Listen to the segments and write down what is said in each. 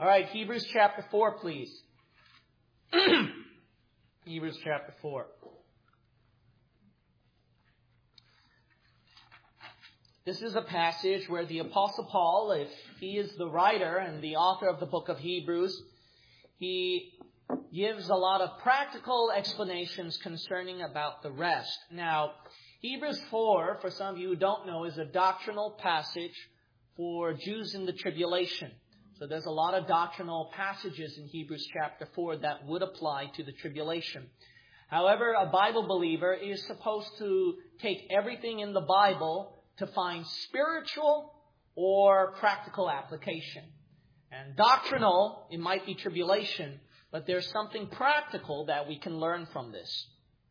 All right, Hebrews chapter 4, please. Hebrews chapter 4. This is a passage where the Apostle Paul, if he is the writer and the author of the book of Hebrews, he gives a lot of practical explanations concerning about the rest. Now, Hebrews 4, for some of you who don't know, is a doctrinal passage for Jews in the tribulation. So there's a lot of doctrinal passages in Hebrews chapter 4 that would apply to the tribulation. However, a Bible believer is supposed to take everything in the Bible to find spiritual or practical application. And doctrinal, it might be tribulation, but there's something practical that we can learn from this.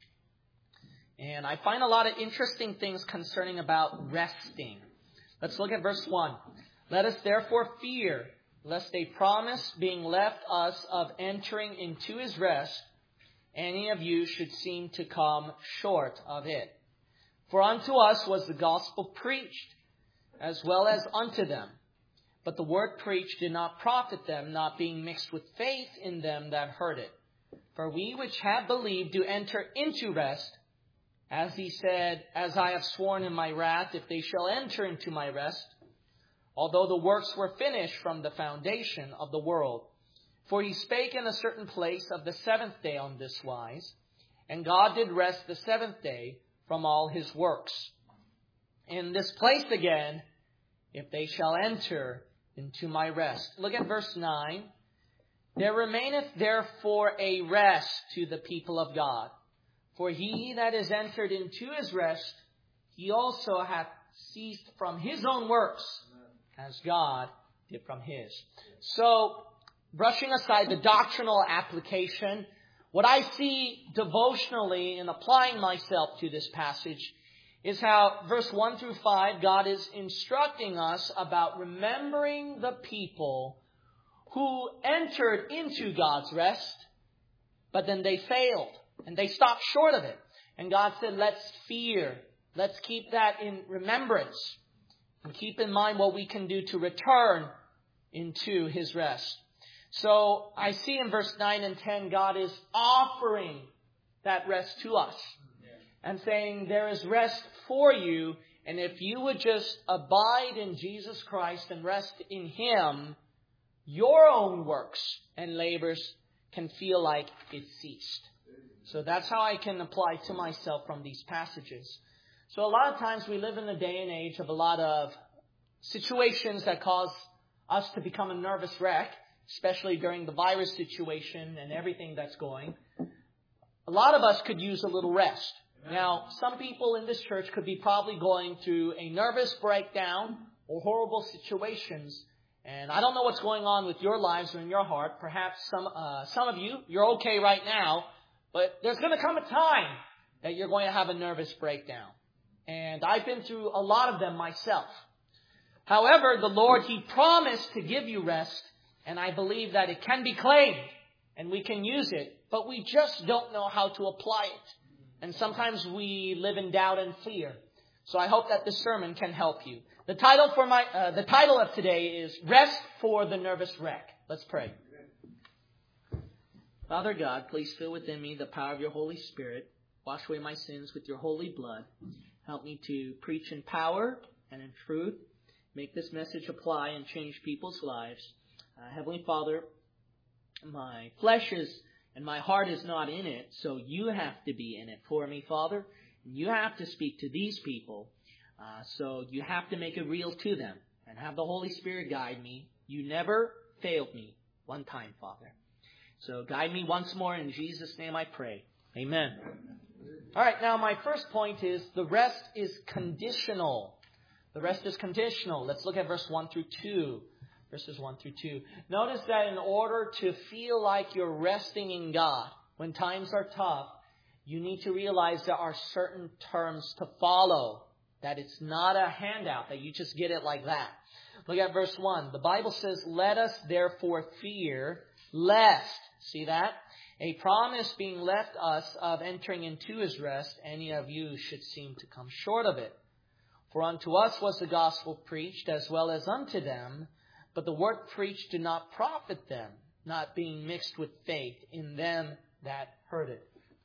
And I find a lot of interesting things concerning about resting. Let's look at verse 1. Let us therefore fear, lest a promise being left us of entering into his rest, any of you should seem to come short of it. For unto us was the gospel preached, as well as unto them. But the word preached did not profit them, not being mixed with faith in them that heard it. For we which have believed do enter into rest, as he said, as I have sworn in my wrath, if they shall enter into my rest, although the works were finished from the foundation of the world. For he spake in a certain place of the seventh day on this wise, and God did rest the seventh day from all his works. In this place again, if they shall enter into my rest. Look at verse 9. There remaineth therefore a rest to the people of God. For he that is entered into his rest, he also hath ceased from his own works, as God did from his. So, brushing aside the doctrinal application, what I see devotionally in applying myself to this passage is how verse 1 through 5, God is instructing us about remembering the people who entered into God's rest, but then they failed and they stopped short of it. And God said, let's fear. Let's keep that in remembrance and keep in mind what we can do to return into his rest. So I see in verse 9 and 10, God is offering that rest to us and saying there is rest for you. And if you would just abide in Jesus Christ and rest in him, your own works and labors can feel like it ceased. So that's how I can apply to myself from these passages. So a lot of times we live in a day and age of a lot of situations that cause us to become a nervous wreck, especially during the virus situation and everything that's going. A lot of us could use a little rest. Now, some people in this church could be probably going through a nervous breakdown or horrible situations. And I don't know what's going on with your lives or in your heart. Perhaps some of you, you're okay right now. But there's going to come a time that you're going to have a nervous breakdown. And I've been through a lot of them myself. However, the Lord, he promised to give you rest. And I believe that it can be claimed and we can use it. But we just don't know how to apply it. And sometimes we live in doubt and fear. So I hope that this sermon can help you. The title of today is Rest for the Nervous Wreck. Let's pray. Father God, please fill within me the power of your Holy Spirit. Wash away my sins with your holy blood. Help me to preach in power and in truth. Make this message apply and change people's lives. Heavenly Father, my flesh and my heart is not in it, so you have to be in it for me, Father. And you have to speak to these people, so you have to make it real to them and have the Holy Spirit guide me. You never failed me one time, Father. So guide me once more. In Jesus' name I pray. Amen. All right, now my first point is the rest is conditional. The rest is conditional. Let's look at verse 1 through 2. Verses 1 through 2. Notice that in order to feel like you're resting in God, when times are tough, you need to realize there are certain terms to follow. That it's not a handout, that you just get it like that. Look at verse 1. The Bible says, let us therefore fear, lest, see that? A promise being left us of entering into his rest, any of you should seem to come short of it. For unto us was the gospel preached, as well as unto them. but the word preached did not profit them, not being mixed with faith in them that heard it.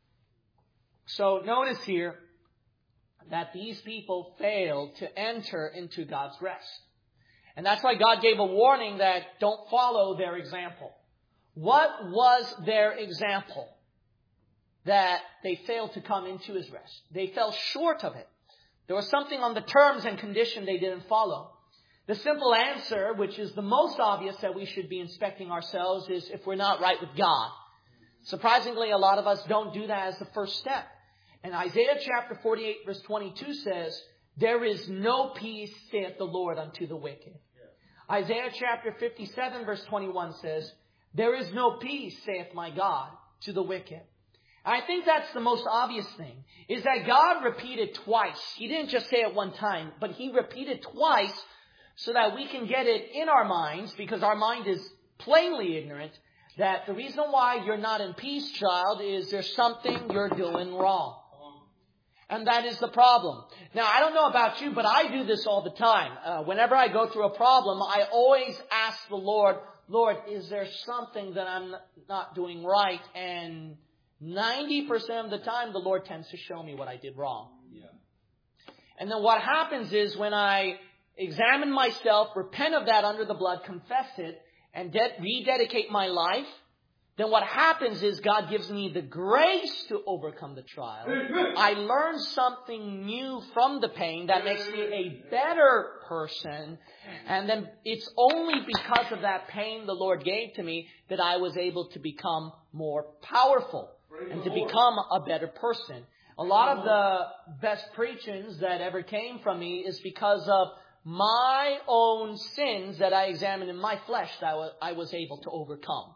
So notice here that these people failed to enter into God's rest. And that's why God gave a warning that don't follow their example. What was their example? That they failed to come into His rest. They fell short of it. There was something on the terms and condition they didn't follow. The simple answer, which is the most obvious that we should be inspecting ourselves, is if we're not right with God. Surprisingly, a lot of us don't do that as the first step. And Isaiah chapter 48 verse 22 says, there is no peace, saith the Lord, unto the wicked. Yeah. Isaiah chapter 57 verse 21 says, there is no peace, saith my God, to the wicked. I think that's the most obvious thing, is that God repeated twice. He didn't just say it one time, but He repeated twice so that we can get it in our minds, because our mind is plainly ignorant, that the reason why you're not in peace, child, is there's something you're doing wrong. And that is the problem. Now, I don't know about you, but I do this all the time. Whenever I go through a problem, I always ask the Lord, Lord, is there something that I'm not doing right? And 90% of the time, the Lord tends to show me what I did wrong. Yeah. And then what happens is when I examine myself, repent of that under the blood, confess it, and rededicate my life, then what happens is God gives me the grace to overcome the trial. I learn something new from the pain that makes me a better person. And then it's only because of that pain the Lord gave to me that I was able to become more powerful and to become a better person. A lot of the best preachings that ever came from me is because of my own sins that I examined in my flesh that I was able to overcome.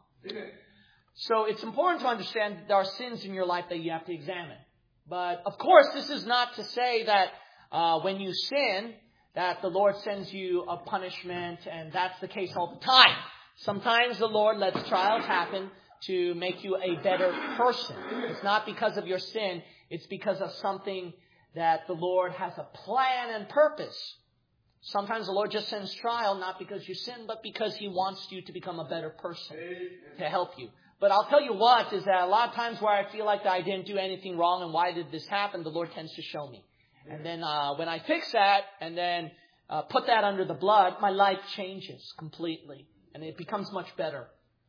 So it's important to understand that there are sins in your life that you have to examine. But of course, this is not to say that when you sin, that the Lord sends you a punishment, and that's the case all the time. Sometimes the Lord lets trials happen to make you a better person. It's not because of your sin. It's because of something that the Lord has a plan and purpose. Sometimes the Lord just sends trial, not because you sin, but because He wants you to become a better person, to help you. But I'll tell you what, is that a lot of times where I feel like that I didn't do anything wrong and why did this happen, the Lord tends to show me. And then when I fix that and then put that under the blood, my life changes completely. And it becomes much better.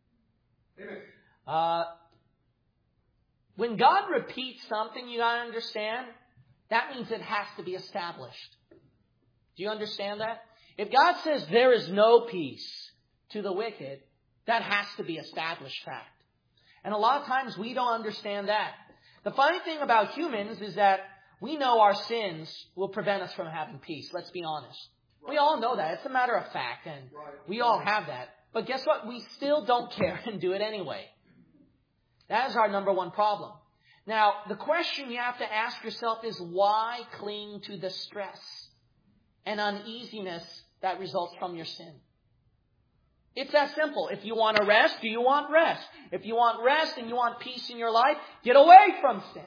When God repeats something, you got to understand, that means it has to be established. Do you understand that? If God says there is no peace to the wicked, that has to be established fact. And a lot of times we don't understand that. The funny thing about humans is that we know our sins will prevent us from having peace. Let's be honest. We all know that. It's a matter of fact, and we all have that. But guess what? We still don't care and do it anyway. That is our number one problem. Now, the question you have to ask yourself is, why cling to the stress and uneasiness that results from your sin? It's that simple. If you want to rest, do you want rest? If you want rest and you want peace in your life, get away from sin.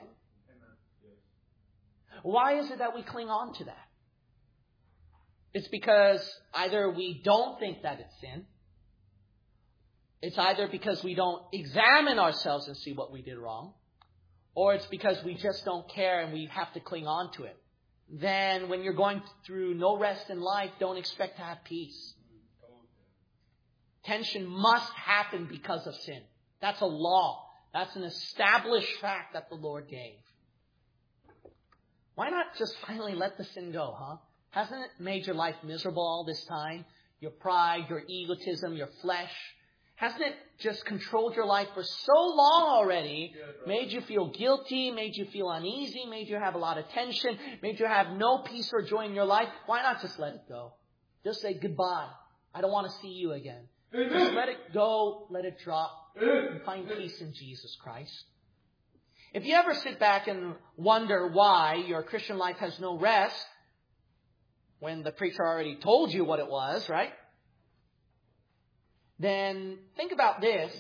Why is it that we cling on to that? It's because either we don't think that it's sin. It's either because we don't examine ourselves and see what we did wrong. Or it's because we just don't care and we have to cling on to it. Then when you're going through no rest in life, don't expect to have peace. Tension must happen because of sin. That's a law. That's an established fact that the Lord gave. Why not just finally let the sin go, huh? Hasn't it made your life miserable all this time? Your pride, your egotism, your flesh. Hasn't it just controlled your life for so long already? Made you feel guilty, made you feel uneasy, made you have a lot of tension, made you have no peace or joy in your life. Why not just let it go? Just say goodbye. I don't want to see you again. Just let it go, let it drop, and find peace in Jesus Christ. If you ever sit back and wonder why your Christian life has no rest, when the preacher already told you what it was, right? Then think about this,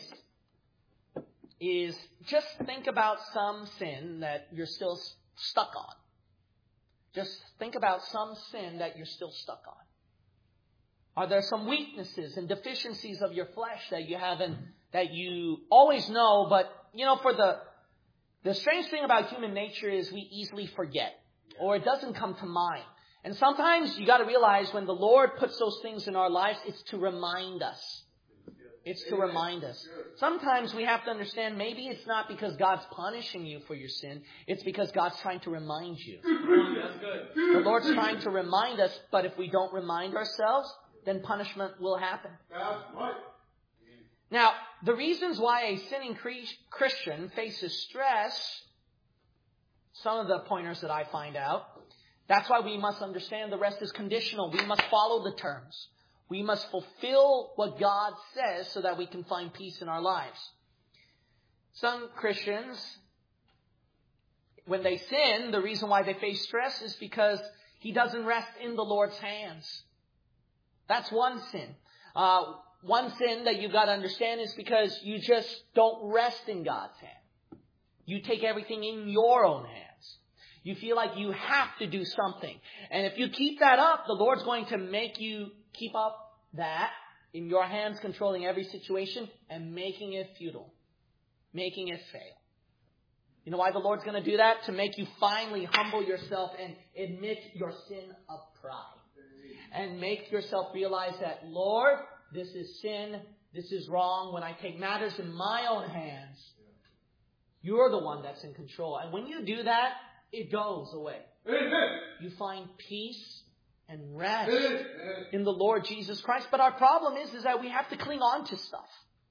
is just think about some sin that you're still stuck on. Just think about some sin that you're still stuck on. Are there some weaknesses and deficiencies of your flesh that you haven't, that you always know, but, for the strange thing about human nature is we easily forget, or it doesn't come to mind. And sometimes you got to realize when the Lord puts those things in our lives, it's to remind us. It's to remind us. Sometimes we have to understand maybe it's not because God's punishing you for your sin. It's because God's trying to remind you. That's good. The Lord's trying to remind us, but if we don't remind ourselves, then punishment will happen. That's right. Now, the reasons why a sinning Christian faces stress, some of the pointers that I find out, that's why we must understand the rest is conditional. We must follow the terms. We must fulfill what God says so that we can find peace in our lives. Some Christians, when they sin, the reason why they face stress is because he doesn't rest in the Lord's hands. That's one sin. One sin that you've got to understand is because you just don't rest in God's hand. You take everything in your own hands. You feel like you have to do something. And if you keep that up, the Lord's going to make you keep up that in your hands, controlling every situation and making it futile, making it fail. You know why the Lord's going to do that? To make you finally humble yourself and admit your sin of pride. And make yourself realize that, Lord, this is sin, this is wrong. When I take matters in my own hands, you're the one that's in control. And when you do that, it goes away. You find peace and rest in the Lord Jesus Christ. But our problem is that we have to cling on to stuff.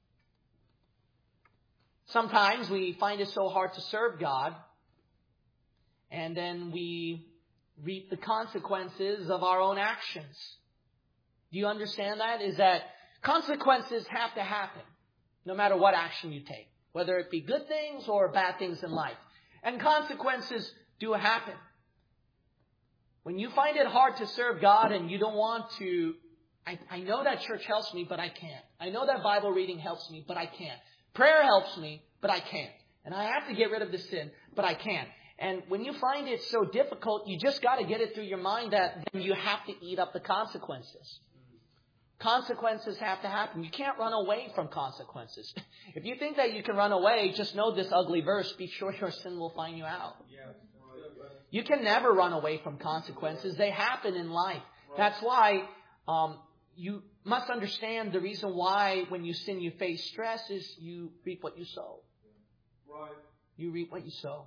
Sometimes we find it so hard to serve God, and then we reap the consequences of our own actions. Do you understand that? Is that consequences have to happen, no matter what action you take, whether it be good things or bad things in life. And consequences do happen. When you find it hard to serve God and you don't want to, I know that church helps me, but I can't. I know that Bible reading helps me, but I can't. Prayer helps me, but I can't. And I have to get rid of the sin, but I can't. And when you find it so difficult, you just got to get it through your mind that then you have to eat up the consequences. Consequences have to happen. You can't run away from consequences. If you think that you can run away, just know this ugly verse. Be sure your sin will find you out. You can never run away from consequences. They happen in life. That's why you must understand the reason why when you sin you face stress is you reap what you sow. Right. You reap what you sow.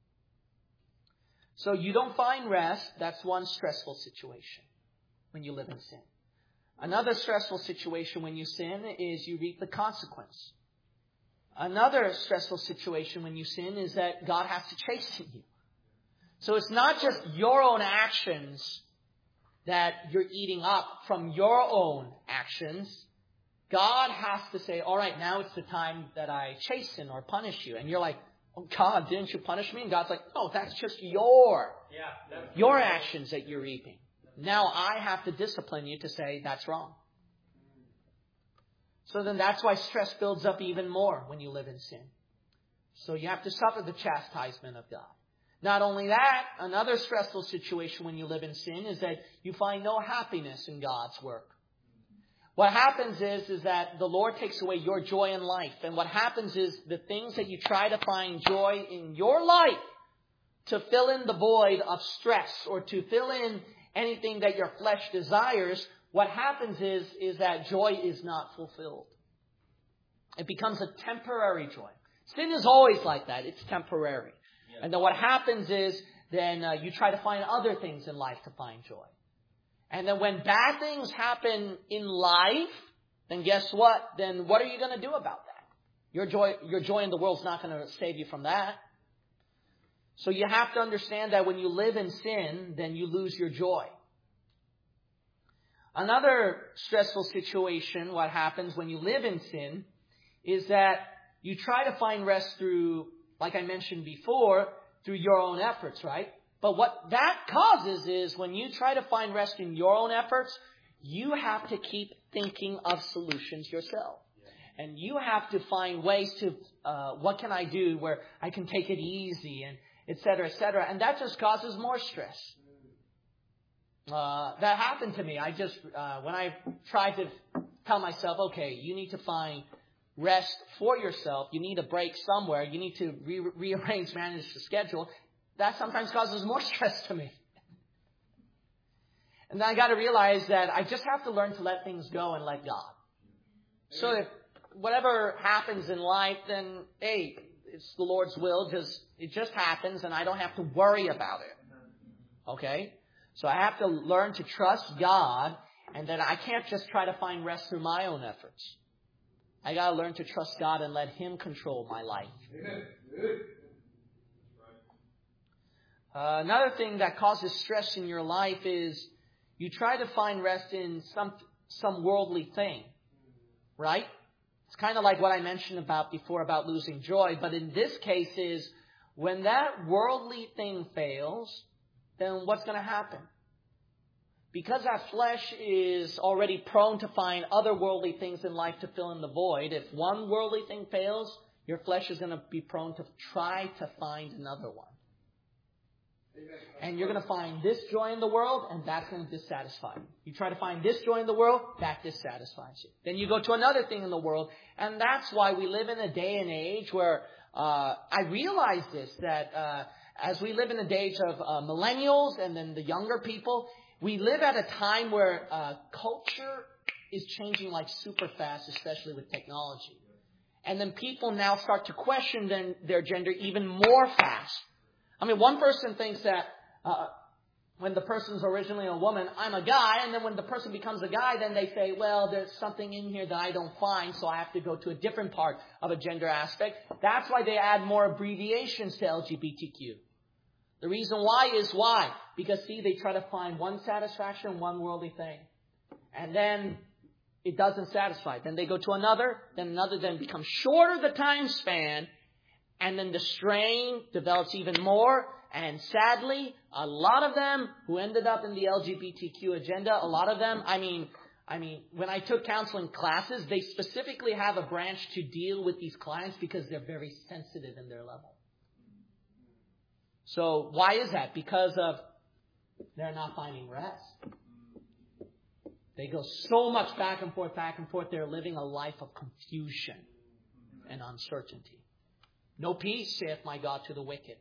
So you don't find rest. That's one stressful situation when you live in sin. Another stressful situation when you sin is you reap the consequence. Another stressful situation when you sin is that God has to chasten you. So it's not just your own actions that you're eating up from your own actions. God has to say, all right, now it's the time that I chasten or punish you. And you're like, oh God, didn't you punish me? And God's like, no, that's just your actions that you're reaping. Now I have to discipline you to say that's wrong. So then that's why stress builds up even more when you live in sin. So you have to suffer the chastisement of God. Not only that, another stressful situation when you live in sin is that you find no happiness in God's work. What happens is that the Lord takes away your joy in life. And what happens is the things that you try to find joy in your life to fill in the void of stress or to fill in anything that your flesh desires, what happens is that joy is not fulfilled. It becomes a temporary joy. Sin is always like that. It's temporary. And then what happens is then you try to find other things in life to find joy. And then when bad things happen in life, then guess what? Then what are you going to do about that? Your joy in the world is not going to save you from that. So you have to understand that when you live in sin, then you lose your joy. Another stressful situation, what happens when you live in sin, is that you try to find rest through, like I mentioned before, through your own efforts, right? But what that causes is when you try to find rest in your own efforts, you have to keep thinking of solutions yourself. And you have to find ways to, what can I do where I can take it easy and et cetera, et cetera. And that just causes more stress. That happened to me. When I tried to tell myself, okay, you need to find rest for yourself, you need a break somewhere, you need to manage the schedule, that sometimes causes more stress to me. And then I got to realize that I just have to learn to let things go and let God. So if whatever happens in life, then, hey, it's the Lord's will. It just happens, and I don't have to worry about it. Okay? So I have to learn to trust God, and then I can't just try to find rest through my own efforts. I got to learn to trust God and let Him control my life. Another thing that causes stress in your life is you try to find rest in some worldly thing, right? It's kind of like what I mentioned before about losing joy. But in this case is when that worldly thing fails, then what's going to happen? Because our flesh is already prone to find other worldly things in life to fill in the void, if one worldly thing fails, your flesh is going to be prone to try to find another one. And you're going to find this joy in the world, and that's going to dissatisfy you. You try to find this joy in the world, that dissatisfies you. Then you go to another thing in the world, and that's why we live in a day and age where I realize this, that as we live in the age of millennials and then the younger people, we live at a time where culture is changing like super fast, especially with technology. And then people now start to question their gender even more fast. I mean, one person thinks that when the person's originally a woman, I'm a guy. And then when the person becomes a guy, then they say, well, there's something in here that I don't find, so I have to go to a different part of a gender aspect. That's why they add more abbreviations to LGBTQ. The reason why is why? Because, see, they try to find one satisfaction, one worldly thing. And then it doesn't satisfy. Then they go to another, then becomes shorter the time span. And then the strain develops even more. And sadly, a lot of them who ended up in the LGBTQ agenda, a lot of them, I mean, when I took counseling classes, they specifically have a branch to deal with these clients because they're very sensitive in their level. So why is that? Because of they're not finding rest. They go so much back and forth. They're living a life of confusion and uncertainty. No peace, saith my God, to the wicked.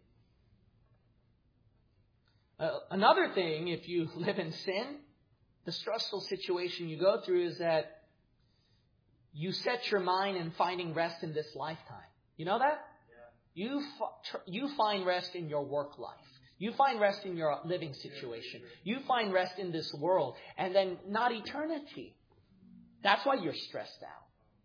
Another thing, if you live in sin, the stressful situation you go through is that you set your mind in finding rest in this lifetime. You know that? Yeah. You find rest in your work life. You find rest in your living situation. You find rest in this world. And then not eternity. That's why you're stressed out.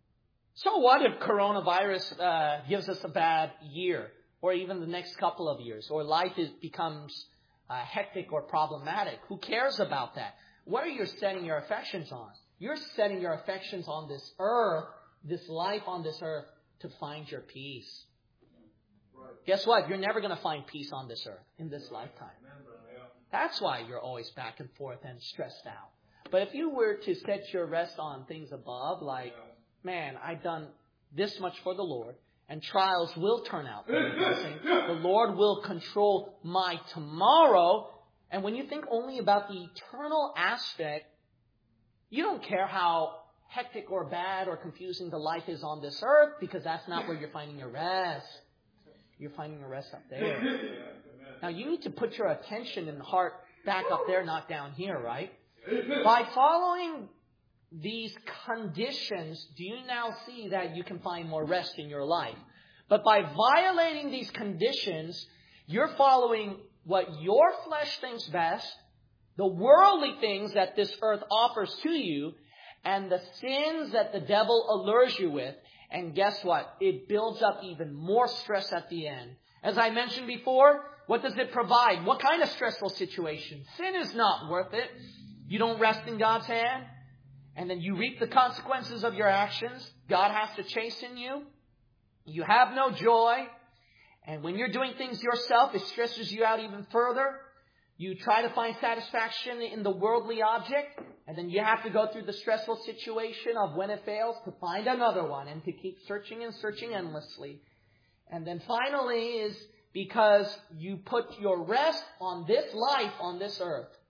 So what if coronavirus gives us a bad year, or even the next couple of years, or life becomes hectic or problematic? Who cares about that? What are you setting your affections on? You're setting your affections on this earth, this life on this earth, to find your peace. Right. Guess what? You're never going to find peace on this earth in this lifetime. That's why you're always back and forth and stressed out. But if you were to set your rest on things above, like, man, I've done this much for the Lord, and trials will turn out for a blessing. The Lord will control my tomorrow. And when you think only about the eternal aspect, you don't care how hectic or bad or confusing the life is on this earth, because that's not where you're finding your rest. You're finding your rest up there. Now, you need to put your attention and heart back up there, not down here, right? By following these conditions, do you now see that you can find more rest in your life? But by violating these conditions, you're following what your flesh thinks best, the worldly things that this earth offers to you, and the sins that the devil allures you with. And guess what? It builds up even more stress at the end. As I mentioned before, what does it provide? What kind of stressful situation? Sin is not worth it. You don't rest in God's hand. And then you reap the consequences of your actions. God has to chasten you. You have no joy. And when you're doing things yourself, it stresses you out even further. You try to find satisfaction in the worldly object. And then you have to go through the stressful situation of when it fails to find another one and to keep searching and searching endlessly. And then finally is because you put your rest on this life, on this earth.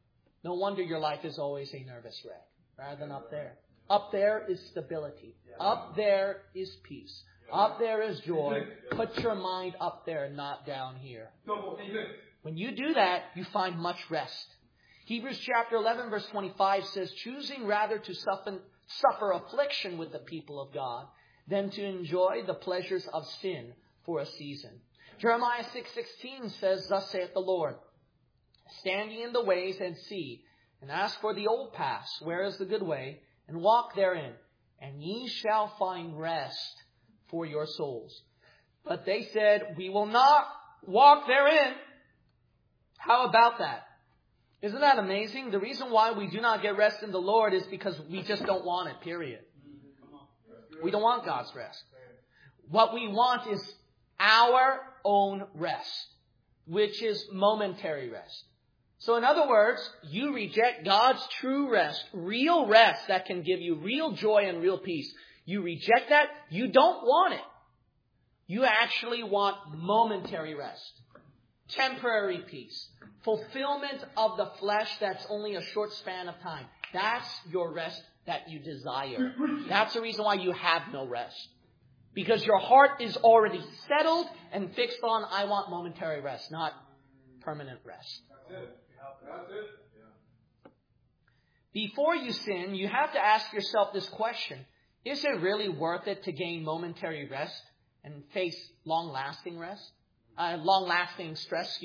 No wonder your life is always a nervous wreck rather than up there. Up there is stability. Up there is peace. Up there is joy. Put your mind up there, not down here. When you do that, you find much rest. Hebrews chapter 11 verse 25 says, choosing rather to suffer affliction with the people of God than to enjoy the pleasures of sin for a season. Jeremiah 6:16 says, thus saith the Lord, stand ye in the ways and see, and ask for the old paths, where is the good way, and walk therein, and ye shall find rest for your souls. But they said, we will not walk therein. How about that? Isn't that amazing? The reason why we do not get rest in the Lord is because we just don't want it, period. We don't want God's rest. What we want is our own rest, which is momentary rest. So in other words, you reject God's true rest, real rest that can give you real joy and real peace. You reject that. You don't want it. You actually want momentary rest, temporary peace, fulfillment of the flesh that's only a short span of time. That's your rest that you desire. That's the reason why you have no rest. Because your heart is already settled and fixed on, I want momentary rest, not permanent rest. That's it. Before you sin, you have to ask yourself this question. Is it really worth it to gain momentary rest and face long-lasting stress,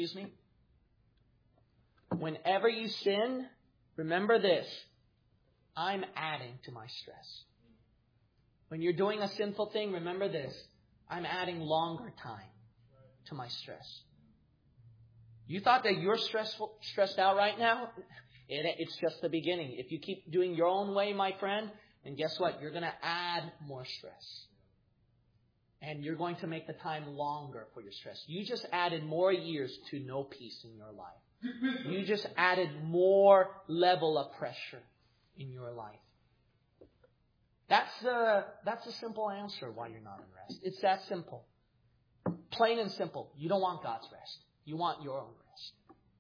Whenever you sin, remember this. I'm adding to my stress. When you're doing a sinful thing, remember this. I'm adding longer time to my stress. You thought that you're stressed out right now? It's just the beginning. If you keep doing your own way, my friend, then guess what? You're going to add more stress. And you're going to make the time longer for your stress. You just added more years to no peace in your life. You just added more level of pressure in your life. That's a simple answer why you're not in rest. It's that simple. Plain and simple. You don't want God's rest. You want your own rest.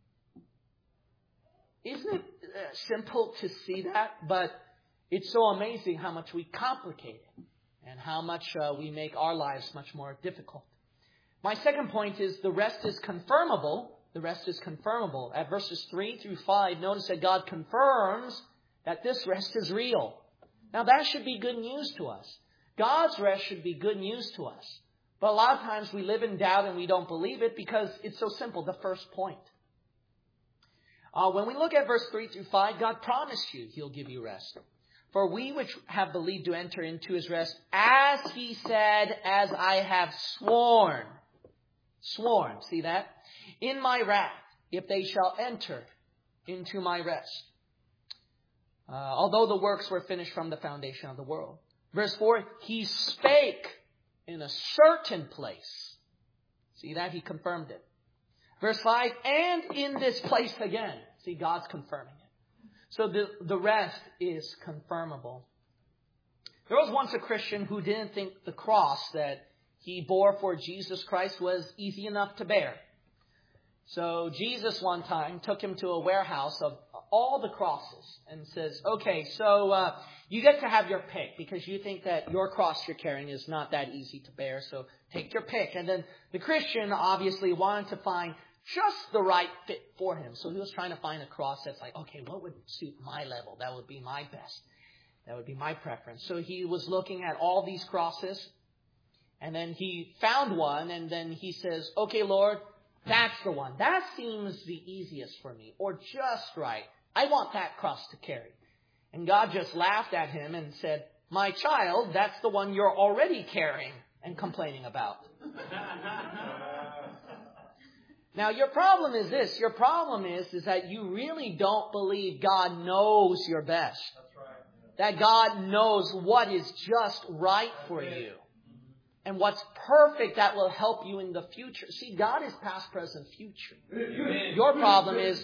Isn't it simple to see that? But it's so amazing how much we complicate it and how much we make our lives much more difficult. My second point is the rest is confirmable. The rest is confirmable. At verses 3 through 5, notice that God confirms that this rest is real. Now that should be good news to us. God's rest should be good news to us. But a lot of times we live in doubt and we don't believe it because it's so simple, the first point. When we look at verse 3 through 5, God promised you He'll give you rest. For we which have believed to enter into His rest, as He said, as I have sworn. Sworn, see that? In my wrath, if they shall enter into my rest. Although the works were finished from the foundation of the world. Verse 4, He spake in a certain place. See that? He confirmed it. Verse 5, and in this place again. See, God's confirming it. So the rest is confirmable. There was once a Christian who didn't think the cross that he bore for Jesus Christ was easy enough to bear. So Jesus one time took him to a warehouse of all the crosses and says, okay, so you get to have your pick because you think that your cross you're carrying is not that easy to bear. So take your pick. And then the Christian obviously wanted to find just the right fit for him. So he was trying to find a cross that's like, okay, what would suit my level? That would be my best. That would be my preference. So he was looking at all these crosses. And then he found one. And then he says, okay, Lord, that's the one. That seems the easiest for me. Or just right. I want that cross to carry. And God just laughed at him and said, my child, that's the one you're already carrying and complaining about. Now, your problem is this. Your problem is that you really don't believe God knows your best. That's right. That God knows what is just right for you. And what's perfect that will help you in the future. See, God is past, present, future. Your problem is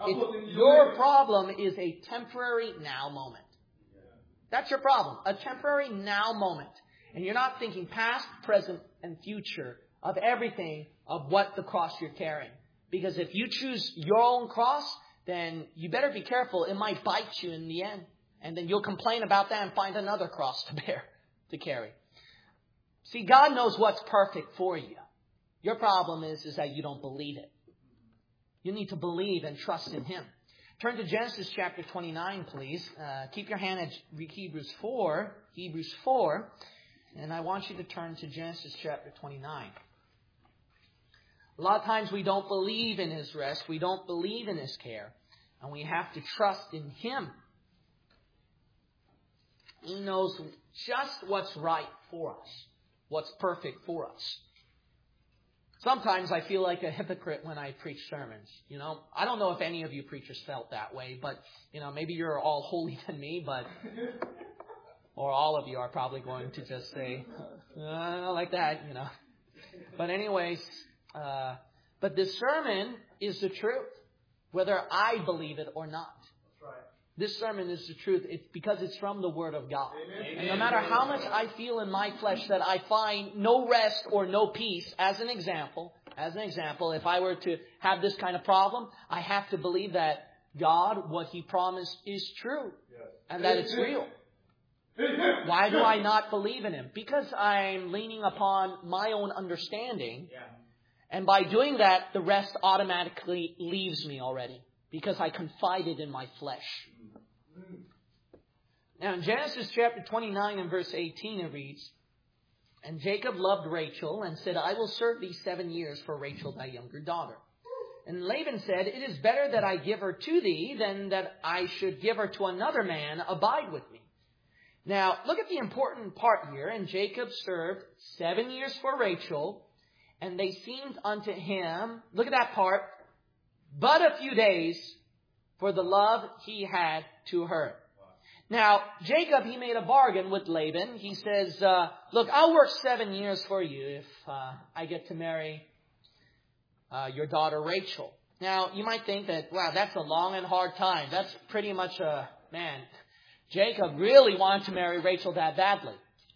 a temporary now moment. That's your problem. A temporary now moment. And you're not thinking past, present, and future of everything of what the cross you're carrying. Because if you choose your own cross, then you better be careful. It might bite you in the end. And then you'll complain about that and find another cross to bear, to carry. See, God knows what's perfect for you. Your problem is that you don't believe it. You need to believe and trust in Him. Turn to Genesis chapter 29, please. Keep your hand at Hebrews 4. Hebrews 4. And I want you to turn to Genesis chapter 29. A lot of times we don't believe in His rest. We don't believe in His care. And we have to trust in Him. He knows just what's right for us. What's perfect for us. Sometimes I feel like a hypocrite when I preach sermons. I don't know if any of you preachers felt that way, but, maybe you're all holier than me, or all of you are probably going to just say, like that, But anyways, but this sermon is the truth, whether I believe it or not. That's right. This sermon is the truth. It's because it's from the Word of God. Amen. And no matter how much I feel in my flesh that I find no rest or no peace, as an example, if I were to have this kind of problem, I have to believe that God, what He promised, is true. Yes. And that it's real. Why do I not believe in Him? Because I'm leaning upon my own understanding. Yeah. And by doing that, the rest automatically leaves me already. Because I confided in my flesh. Now in Genesis chapter 29 and verse 18 it reads, "And Jacob loved Rachel and said, I will serve thee 7 years for Rachel thy younger daughter. And Laban said, It is better that I give her to thee than that I should give her to another man. Abide with me." Now look at the important part here. "And Jacob served 7 years for Rachel, and they seemed unto him," look at that part, "but a few days for the love he had to her." Now, Jacob, he made a bargain with Laban. He says, look, I'll work 7 years for you if I get to marry your daughter Rachel. Now, you might think that, wow, that's a long and hard time. That's pretty much Jacob really wanted to marry Rachel that badly.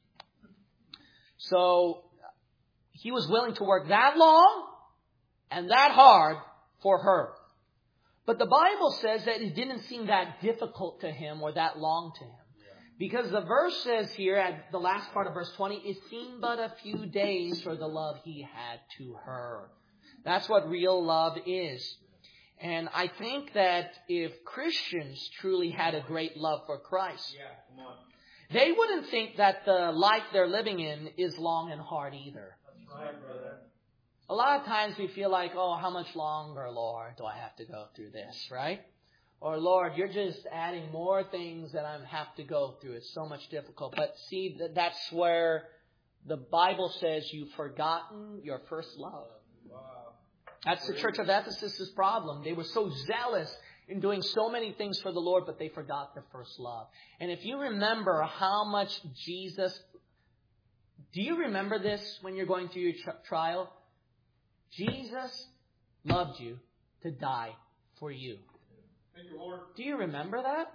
So, he was willing to work that long and that hard for her. But the Bible says that it didn't seem that difficult to him or that long to him. Because the verse says here at the last part of verse 20, "It seemed but a few days for the love he had to her." That's what real love is. And I think that if Christians truly had a great love for Christ, they wouldn't think that the life they're living in is long and hard either. That's right, brother. A lot of times we feel like, oh, how much longer, Lord, do I have to go through this, right? Or, Lord, you're just adding more things that I have to go through. It's so much difficult. But see, that's where the Bible says you've forgotten your first love. Wow. That's the church of Ephesus' problem. They were so zealous in doing so many things for the Lord, but they forgot their first love. And if you remember how much Jesus... Do you remember this when you're going through your trial? Jesus loved you to die for you. Thank you, Lord. Do you remember that?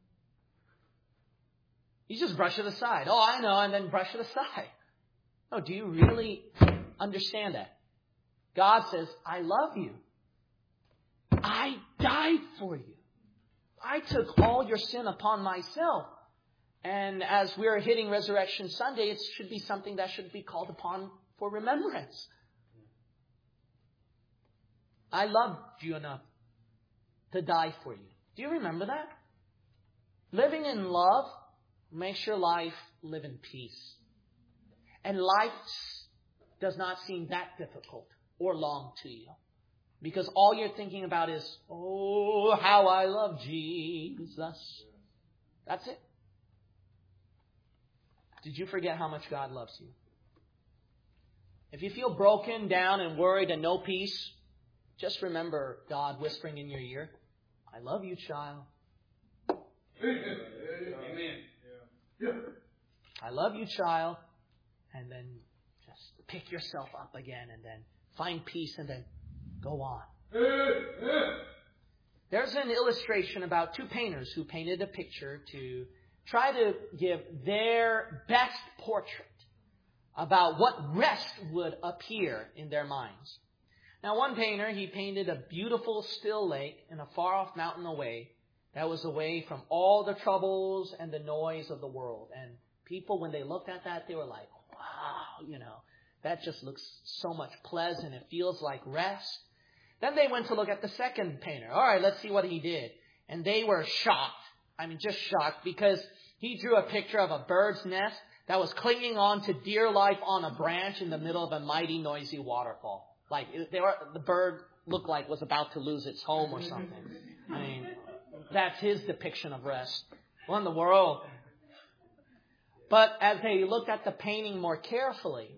You just brush it aside. Oh, I know, and then brush it aside. No, do you really understand that? God says, I love you. I died for you. I took all your sin upon myself. And as we're hitting Resurrection Sunday, it should be something that should be called upon for remembrance. I loved you enough to die for you. Do you remember that? Living in love makes your life live in peace. And life does not seem that difficult or long to you. Because all you're thinking about is, oh, how I love Jesus. That's it. Did you forget how much God loves you? If you feel broken down and worried and no peace, just remember God whispering in your ear, I love you, child. Amen. Yeah. I love you, child. And then just pick yourself up again and then find peace and then go on. There's an illustration about two painters who painted a picture to try to give their best portrait about what rest would appear in their minds. Now, one painter, he painted a beautiful still lake in a far-off mountain away that was away from all the troubles and the noise of the world. And people, when they looked at that, they were like, wow, that just looks so much pleasant. It feels like rest. Then they went to look at the second painter. All right, let's see what he did. And they were shocked. Just shocked, because he drew a picture of a bird's nest that was clinging on to dear life on a branch in the middle of a mighty, noisy waterfall. Like, the bird looked like was about to lose its home or something. That's his depiction of rest. What in the world? But as they looked at the painting more carefully,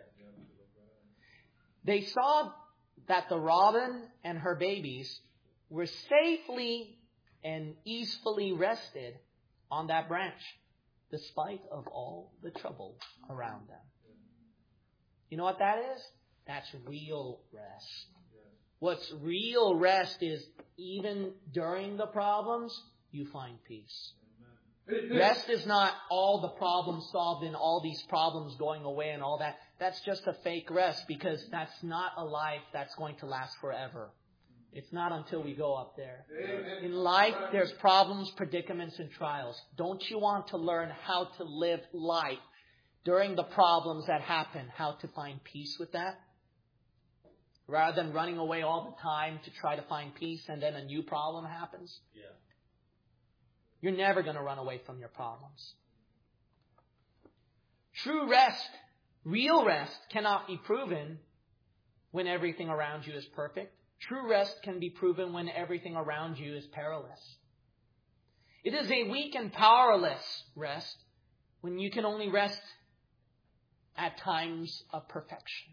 they saw that the robin and her babies were safely and easily rested on that branch, despite of all the trouble around them. You know what that is? That's real rest. What's real rest is, even during the problems, you find peace. Rest is not all the problems solved and all these problems going away and all that. That's just a fake rest, because that's not a life that's going to last forever. It's not until we go up there. In life, there's problems, predicaments, and trials. Don't you want to learn how to live life during the problems that happen, how to find peace with that? Rather than running away all the time to try to find peace and then a new problem happens. Yeah. You're never going to run away from your problems. True rest, real rest, cannot be proven when everything around you is perfect. True rest can be proven when everything around you is perilous. It is a weak and powerless rest when you can only rest at times of perfection.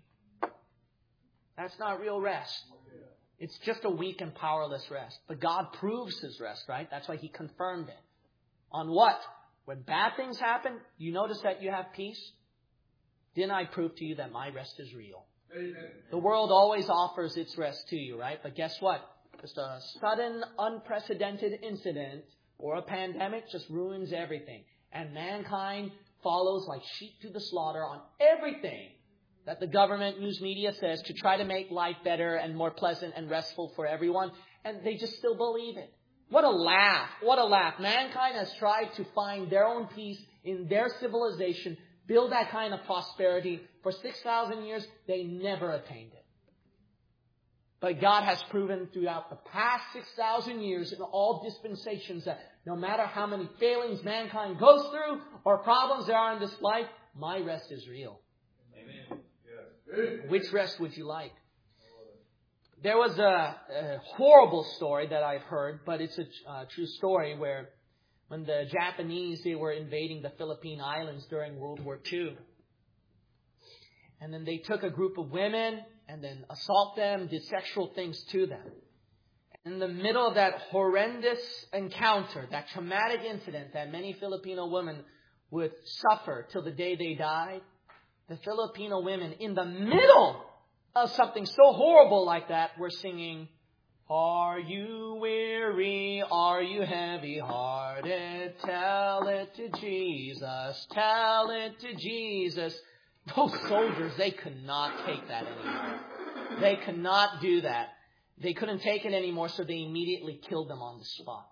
That's not real rest. It's just a weak and powerless rest. But God proves His rest, right? That's why He confirmed it. On what? When bad things happen, you notice that you have peace? Didn't I prove to you that my rest is real? Amen. The world always offers its rest to you, right? But guess what? Just a sudden, unprecedented incident or a pandemic just ruins everything. And mankind follows like sheep to the slaughter on everything that the government news media says to try to make life better and more pleasant and restful for everyone. And they just still believe it. What a laugh. What a laugh. Mankind has tried to find their own peace in their civilization, build that kind of prosperity. For 6,000 years, they never attained it. But God has proven throughout the past 6,000 years in all dispensations that no matter how many failings mankind goes through or problems there are in this life, my rest is real. Amen. Which rest would you like? There was a horrible story that I've heard, but it's a true story, where when the Japanese, they were invading the Philippine Islands during World War II. And then they took a group of women and then assault them, did sexual things to them. In the middle of that horrendous encounter, that traumatic incident that many Filipino women would suffer till the day they died, the Filipino women, in the middle of something so horrible like that, were singing, "Are you weary? Are you heavy-hearted? Tell it to Jesus. Tell it to Jesus." Those soldiers, they could not take that anymore. They could not do that. They couldn't take it anymore, so they immediately killed them on the spot.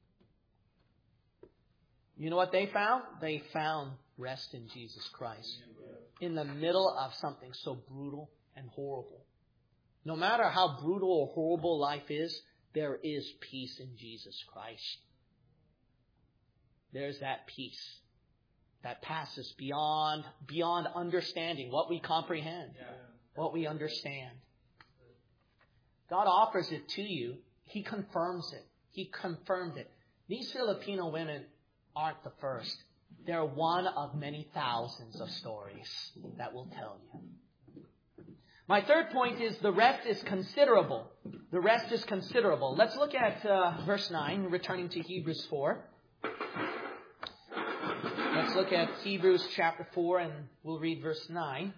You know what they found? They found rest in Jesus Christ. In the middle of something so brutal and horrible. No matter how brutal or horrible life is, there is peace in Jesus Christ. There's that peace that passes beyond understanding, what we comprehend, what we understand. God offers it to you. He confirms it. He confirmed it. These Filipino women aren't the first. They're one of many thousands of stories that will tell you. My third point is the rest is considerable. The rest is considerable. Let's look at verse 9, returning to Hebrews 4. Let's look at Hebrews chapter 4, and we'll read verse 9.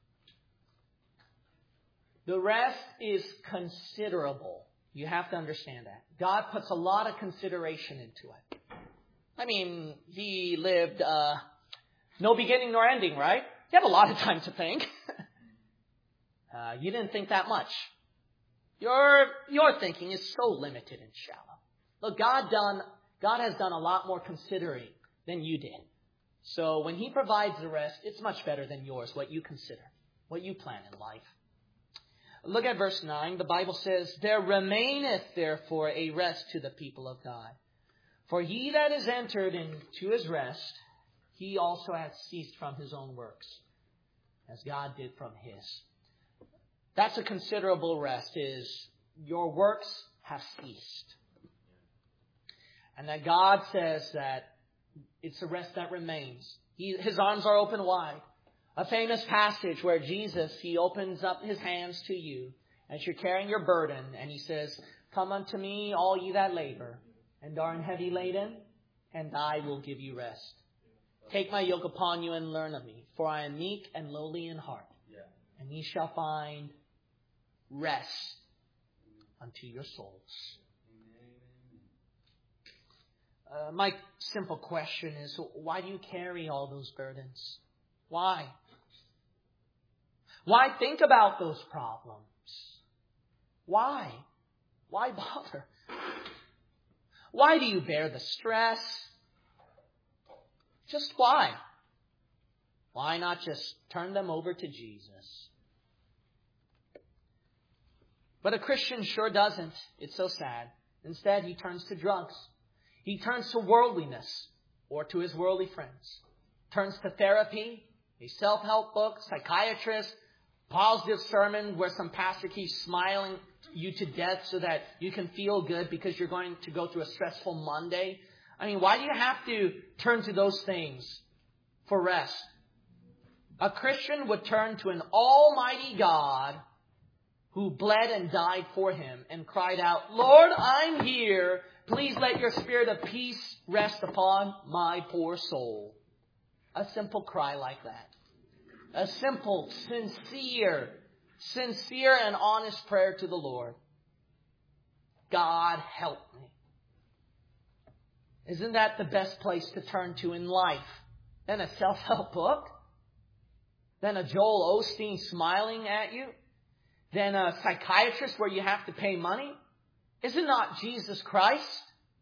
The rest is considerable. You have to understand that. God puts a lot of consideration into it. I mean, He lived no beginning nor ending, right? He had a lot of time to think. You didn't think that much. Your thinking is so limited and shallow. Look, God has done a lot more considering than you did. So when He provides the rest, it's much better than yours, what you consider, what you plan in life. Look at verse 9. The Bible says, "There remaineth therefore a rest to the people of God. For he that is entered into his rest, he also hath ceased from his own works, as God did from His." That's a considerable rest, is your works have ceased. And that God says that it's a rest that remains. His arms are open wide. A famous passage where Jesus, He opens up His hands to you as you're carrying your burden. And He says, "Come unto me, all ye that labor and are heavy laden, and I will give you rest. Take my yoke upon you and learn of me, for I am meek and lowly in heart. And ye shall find rest unto your souls." My simple question is, why do you carry all those burdens? Why? Why think about those problems? Why? Why bother? Why do you bear the stress? Just why? Why not just turn them over to Jesus? But a Christian sure doesn't. It's so sad. Instead, he turns to drugs. He turns to worldliness or to his worldly friends. Turns to therapy, a self-help book, psychiatrist, positive sermon where some pastor keeps smiling you to death so that you can feel good because you're going to go through a stressful Monday. I mean, why do you have to turn to those things for rest? A Christian would turn to an almighty God who bled and died for him and cried out, "Lord, I'm here. Please let your spirit of peace rest upon my poor soul." A simple cry like that. A simple, sincere and honest prayer to the Lord. God, help me. Isn't that the best place to turn to in life? Then a self-help book? Then a Joel Osteen smiling at you? Then a psychiatrist where you have to pay money? Is it not Jesus Christ?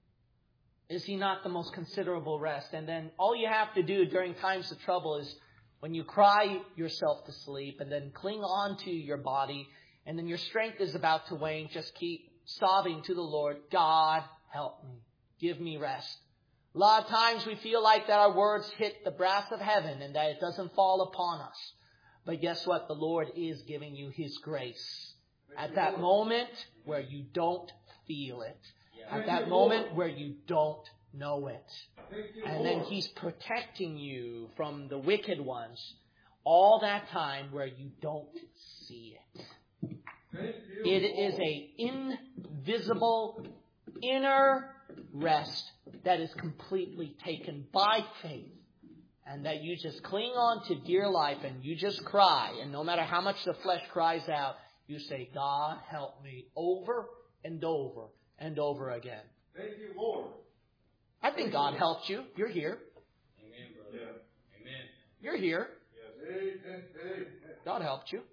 Is He not the most considerable rest? And then all you have to do during times of trouble is when you cry yourself to sleep and then cling on to your body and then your strength is about to wane, just keep sobbing to the Lord, "God, help me. Give me rest." A lot of times we feel like that our words hit the brass of heaven and that it doesn't fall upon us. But guess what? The Lord is giving you His grace at that moment where you don't feel it. At that moment where you don't know it. And then He's protecting you from the wicked ones all that time where you don't see it. It is an invisible inner rest that is completely taken by faith. And that you just cling on to dear life and you just cry. And no matter how much the flesh cries out, you say, "God, help me," over and over and over again. Thank you, Lord. I think God helped you. You're here. Amen, brother. Yeah. Amen. You're here. Yes. God helped you.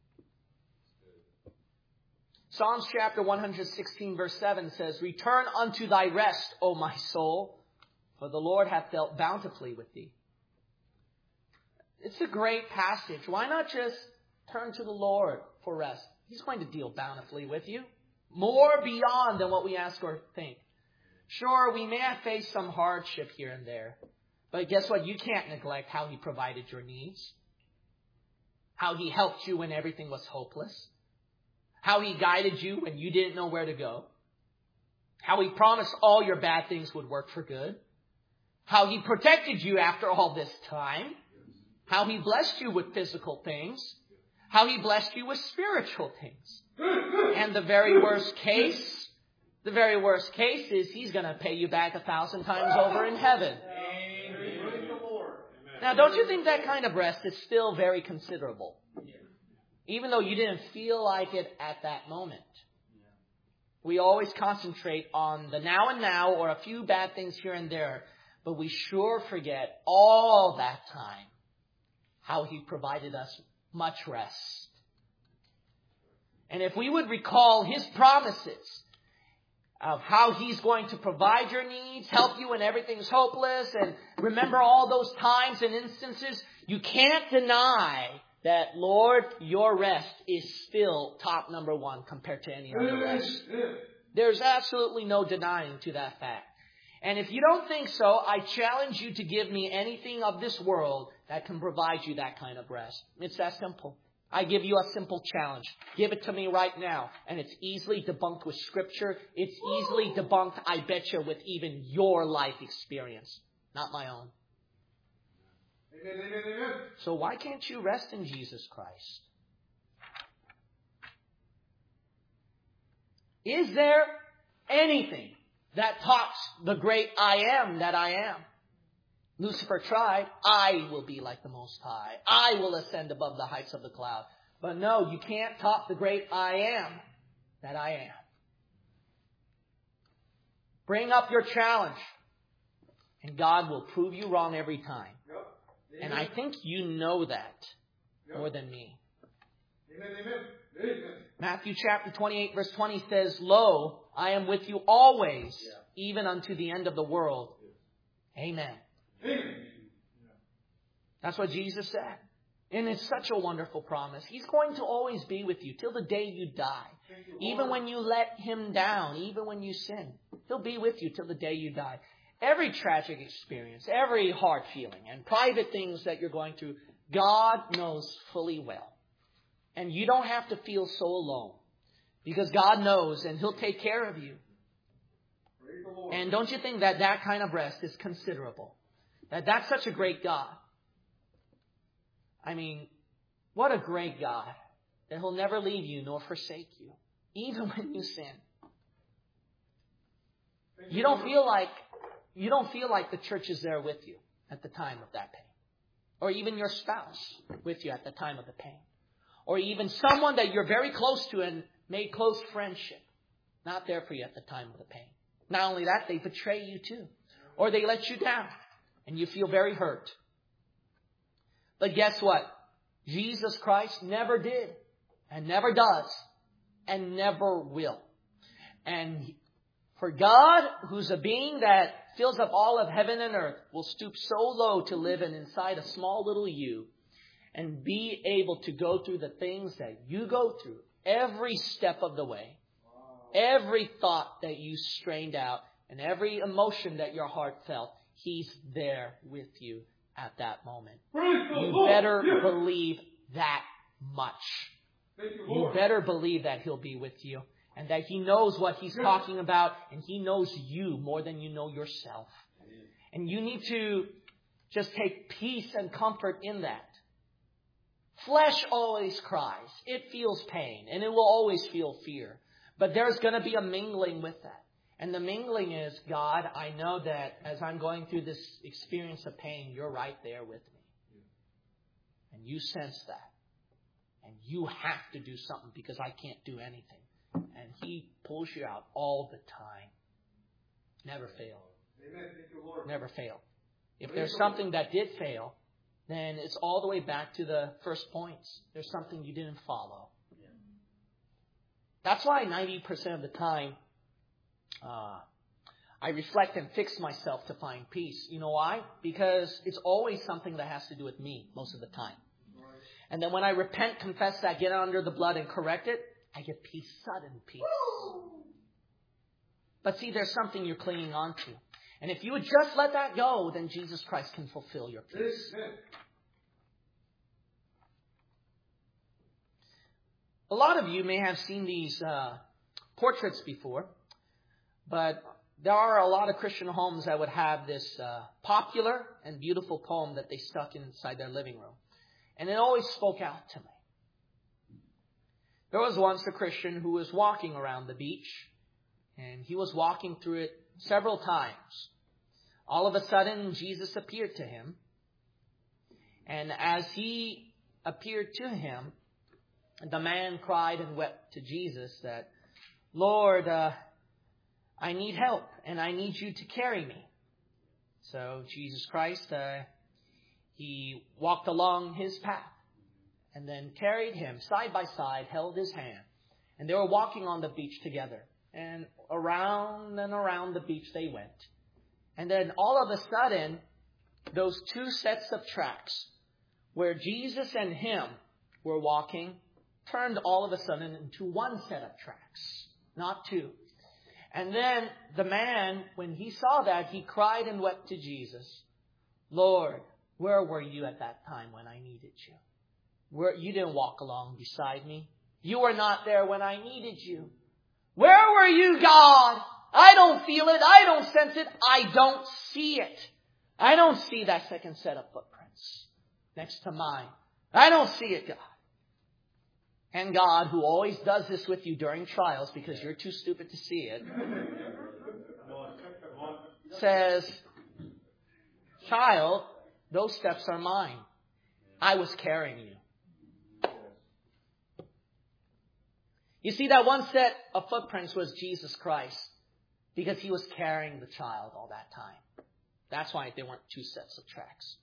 Psalms chapter 116 verse 7 says, "Return unto thy rest, O my soul, for the Lord hath dealt bountifully with thee." It's a great passage. Why not just turn to the Lord for rest? He's going to deal bountifully with you. More beyond than what we ask or think. Sure, we may have faced some hardship here and there. But guess what? You can't neglect how He provided your needs. How He helped you when everything was hopeless. How He guided you when you didn't know where to go. How He promised all your bad things would work for good. How He protected you after all this time. How He blessed you with physical things. How He blessed you with spiritual things. And the very worst case is He's going to pay you back 1,000 times over in heaven. Now, don't you think that kind of rest is still very considerable? Even though you didn't feel like it at that moment. We always concentrate on the now and now or a few bad things here and there. But we sure forget all that time how He provided us much rest. And if we would recall His promises of how He's going to provide your needs, help you when everything's hopeless, and remember all those times and instances, you can't deny that, Lord, your rest is still top number one compared to any other rest. There's absolutely no denying to that fact. And if you don't think so, I challenge you to give me anything of this world that can provide you that kind of rest. It's that simple. I give you a simple challenge. Give it to me right now. And it's easily debunked with Scripture. It's easily debunked, I bet you, with even your life experience, not my own. Amen. So why can't you rest in Jesus Christ? Is there anything that tops the great I am that I am? Lucifer tried. I will be like the Most High. I will ascend above the heights of the cloud. But no, you can't top the great I am that I am. Bring up your challenge, and God will prove you wrong every time. Yep. And I think you know that more than me. Amen. Matthew chapter 28 verse 20 says, Lo, I am with you always, even unto the end of the world. Amen. That's what Jesus said. And it's such a wonderful promise. He's going to always be with you till the day you die. Even when you let Him down, even when you sin, He'll be with you till the day you die. Every tragic experience, every hard feeling, and private things that you're going through, God knows fully well. And you don't have to feel so alone. Because God knows, and He'll take care of you. And don't you think that that kind of rest is considerable? That's such a great God. I mean, what a great God. That He'll never leave you nor forsake you. Even when you sin. You don't feel like the church is there with you at the time of that pain. Or even your spouse with you at the time of the pain. Or even someone that you're very close to and made close friendship. Not there for you at the time of the pain. Not only that, they betray you too. Or they let you down. And you feel very hurt. But guess what? Jesus Christ never did. And never does. And never will. And for God, who's a being that fills up all of heaven and earth, will stoop so low to live inside a small little you. And be able to go through the things that you go through. Every step of the way. Every thought that you strained out. And every emotion that your heart felt. He's there with you at that moment. You better believe that much. You better believe that He'll be with you. And that He knows what He's talking about. And He knows you more than you know yourself. And you need to just take peace and comfort in that. Flesh always cries. It feels pain. And it will always feel fear. But there's going to be a mingling with that. And the mingling is, God, I know that as I'm going through this experience of pain, you're right there with me. And you sense that. And you have to do something because I can't do anything. And He pulls you out all the time. Never fail. Amen. Thank you, Lord. Never fail. If there's something that did fail, then it's all the way back to the first points. There's something you didn't follow. That's why 90% of the time, I reflect and fix myself to find peace. You know why? Because it's always something that has to do with me most of the time. And then when I repent, confess that, get under the blood and correct it, I get peace, sudden peace. But see, there's something you're clinging on to. And if you would just let that go, then Jesus Christ can fulfill your peace. A lot of you may have seen these portraits before, but there are a lot of Christian homes that would have this popular and beautiful poem that they stuck inside their living room. And it always spoke out to me. There was once a Christian who was walking around the beach, and he was walking through it several times. All of a sudden, Jesus appeared to him. And as He appeared to him, the man cried and wept to Jesus that, Lord, I need help and I need you to carry me. So Jesus Christ, He walked along his path and then carried him side by side, held his hand, And they were walking on the beach together. And around the beach they went. And then all of a sudden, those two sets of tracks, where Jesus and him were walking, turned all of a sudden into one set of tracks, not two. And then the man, when he saw that, he cried and wept to Jesus, Lord, where were you at that time when I needed you? You didn't walk along beside me. You were not there when I needed you. Where were you, God? I don't feel it. I don't sense it. I don't see it. I don't see that second set of footprints next to mine. I don't see it, God. And God, who always does this with you during trials because you're too stupid to see it, says, child, those steps are mine. I was carrying you. You see, that one set of footprints was Jesus Christ because he was carrying the child all that time. That's why there weren't two sets of tracks.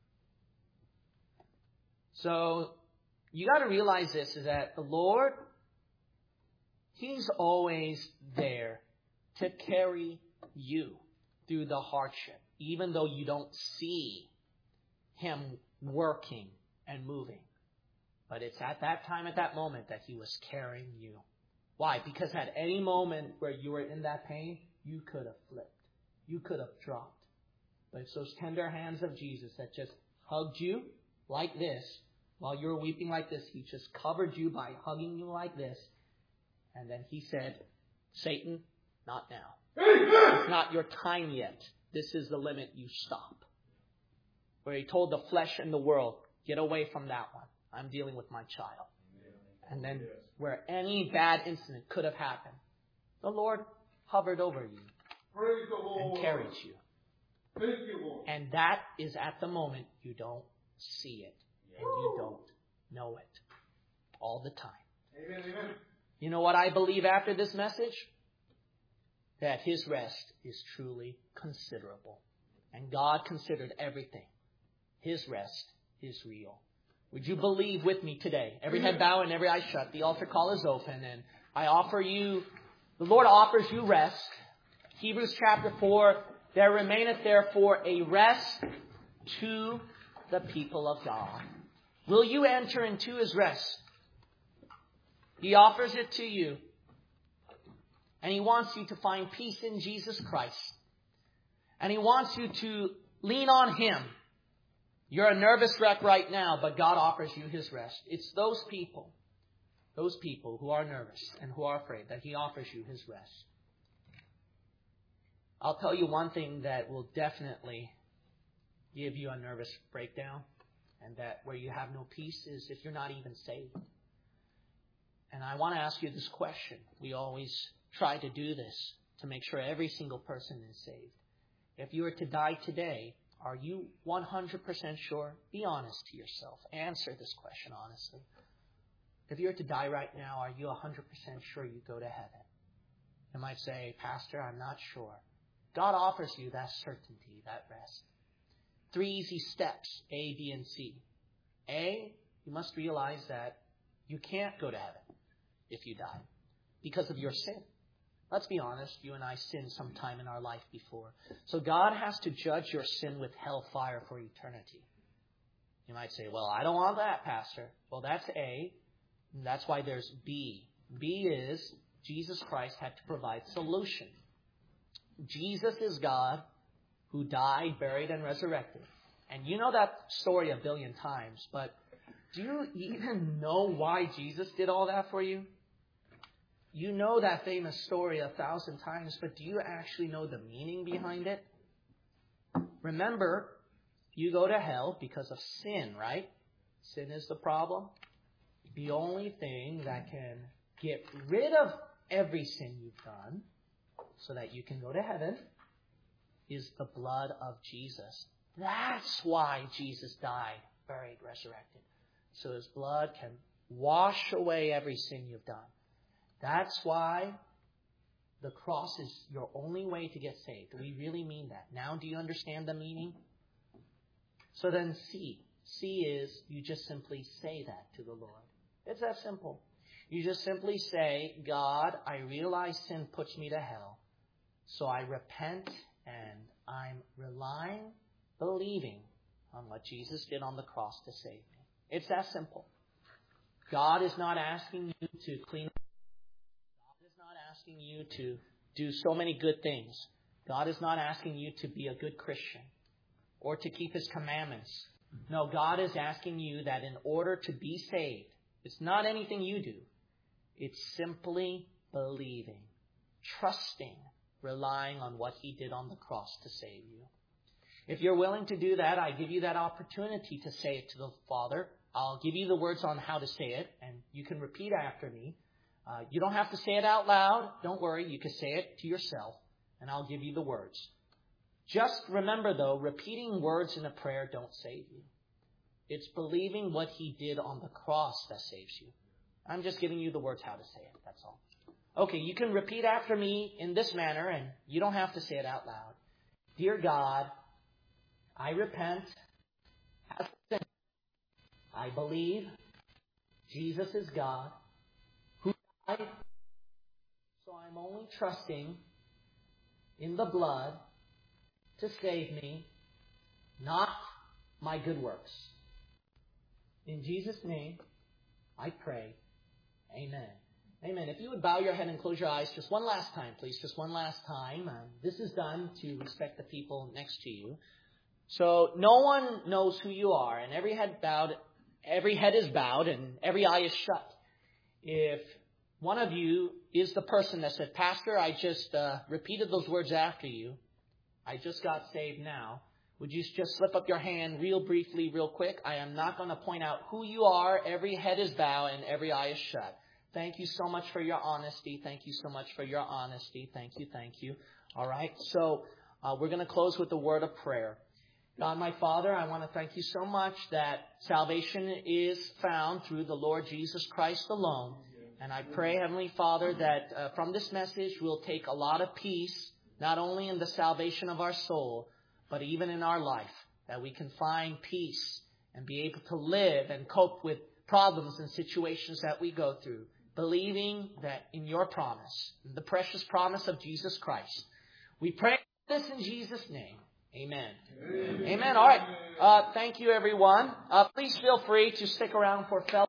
So you got to realize this, is that the Lord, he's always there to carry you through the hardship, even though you don't see him working and moving. But it's at that time, at that moment, that he was carrying you. Why? Because at any moment where you were in that pain, you could have flipped. You could have dropped. But it's those tender hands of Jesus that just hugged you like this. While you were weeping like this, he just covered you by hugging you like this. And then he said, Satan, not now. It's not your time yet. This is the limit. You stop. Where he told the flesh and the world, get away from that one. I'm dealing with my child. And then where any bad incident could have happened, the Lord hovered over you and carried you. And that is at the moment you don't see it and you don't know it all the time. You know what I believe after this message? That his rest is truly considerable. And God considered everything. His rest is real. Would you believe with me today? Every head bowed and every eye shut. The altar call is open. And I offer you, the Lord offers you rest. Hebrews chapter 4, there remaineth therefore a rest to the people of God. Will you enter into his rest? He offers it to you. And he wants you to find peace in Jesus Christ. And he wants you to lean on him. You're a nervous wreck right now, but God offers you his rest. It's those people who are nervous and who are afraid, that he offers you his rest. I'll tell you one thing that will definitely give you a nervous breakdown, and that where you have no peace, is if you're not even saved. And I want to ask you this question. We always try to do this to make sure every single person is saved. If you were to die today, are you 100% sure? Be honest to yourself. Answer this question honestly. If you were to die right now, are you 100% sure you go to heaven? You might say, Pastor, I'm not sure. God offers you that certainty, that rest. 3 easy steps, A, B, and C. A, you must realize that you can't go to heaven if you die because of your sin. Let's be honest, you and I sinned sometime in our life before. So God has to judge your sin with hellfire for eternity. You might say, well, I don't want that, Pastor. Well, that's A. And that's why there's B. B is Jesus Christ had to provide solution. Jesus is God who died, buried, and resurrected. And you know that story a billion times, but do you even know why Jesus did all that for you? You know that famous story 1,000 times, but do you actually know the meaning behind it? Remember, you go to hell because of sin, right? Sin is the problem. The only thing that can get rid of every sin you've done so that you can go to heaven is the blood of Jesus. That's why Jesus died, buried, resurrected. So his blood can wash away every sin you've done. That's why the cross is your only way to get saved. We really mean that. Now do you understand the meaning? So then C. C is you just simply say that to the Lord. It's that simple. You just simply say, God, I realize sin puts me to hell. So I repent and I'm relying, believing on what Jesus did on the cross to save me. It's that simple. God is not asking you to clean up. God is not asking you to do so many good things. God is not asking you to be a good Christian or to keep His commandments. No, God is asking you that in order to be saved, it's not anything you do. It's simply believing, trusting, relying on what He did on the cross to save you. If you're willing to do that, I give you that opportunity to say it to the Father. I'll give you the words on how to say it, and you can repeat after me. You don't have to say it out loud. Don't worry. You can say it to yourself, and I'll give you the words. Just remember, though, repeating words in a prayer don't save you. It's believing what He did on the cross that saves you. I'm just giving you the words how to say it. That's all. Okay, you can repeat after me in this manner, and you don't have to say it out loud. Dear God, I repent. As a sinner. I believe Jesus is God who died. So I'm only trusting in the blood to save me, not my good works. In Jesus' name, I pray. Amen. Amen. If you would bow your head and close your eyes just one last time, please. Just one last time. This is done to respect the people next to you. So no one knows who you are, and every head is bowed, and every eye is shut. If one of you is the person that said, Pastor, I just repeated those words after you. I just got saved now. Would you just slip up your hand real briefly, real quick? I am not going to point out who you are. Every head is bowed and every eye is shut. Thank you so much for your honesty. Thank you so much for your honesty. Thank you. Thank you. All right. So we're going to close with a word of prayer. God, my Father, I want to thank you so much that salvation is found through the Lord Jesus Christ alone. And I pray, Heavenly Father, that from this message we'll take a lot of peace, not only in the salvation of our soul, but even in our life, that we can find peace and be able to live and cope with problems and situations that we go through, believing that in your promise, in the precious promise of Jesus Christ. We pray this in Jesus' name. Amen. Amen. All right. Thank you, everyone. Please feel free to stick around for fellowship.